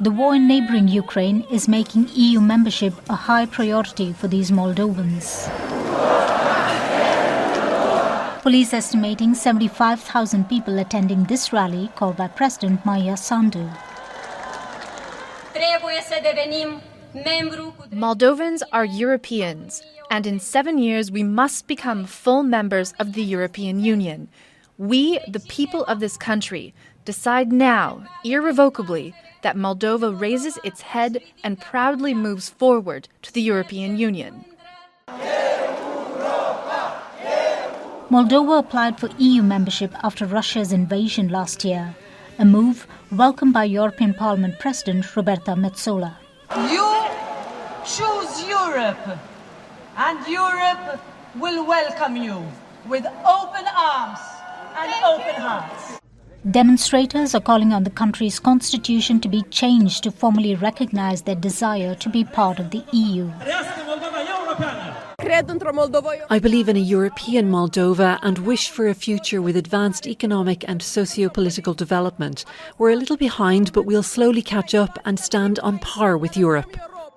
The war in neighbouring Ukraine is making EU membership a high priority for these Moldovans. Police estimating 75,000 people attending this rally called by President Maia Sandu. Moldovans are Europeans, and in 7 years we must become full members of the European Union. We, the people of this country, decide now, irrevocably, that Moldova raises its head and proudly moves forward to the European Union. Moldova applied for EU membership after Russia's invasion last year, a move welcomed by European Parliament President Roberta Metsola. You choose Europe, and Europe will welcome you with open arms and open hearts. Demonstrators are calling on the country's constitution to be changed to formally recognize their desire to be part of the EU. I believe in a European Moldova and wish for a future with advanced economic and socio-political development. We're a little behind, but we'll slowly catch up and stand on par with Europe.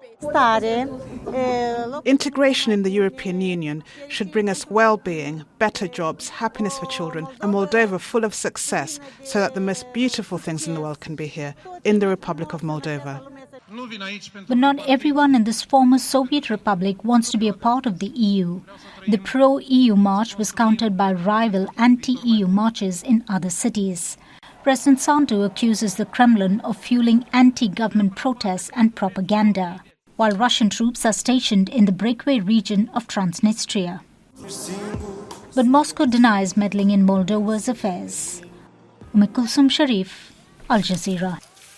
Integration in the European Union should bring us well-being, better jobs, happiness for children, a Moldova full of success so that the most beautiful things in the world can be here, in the Republic of Moldova. But not everyone in this former Soviet republic wants to be a part of the EU. The pro-EU march was countered by rival anti-EU marches in other cities. President Sandu accuses the Kremlin of fueling anti-government protests and propaganda, while Russian troops are stationed in the breakaway region of Transnistria. But Moscow denies meddling in Moldova's affairs. Kulsum Sharif, Al Jazeera.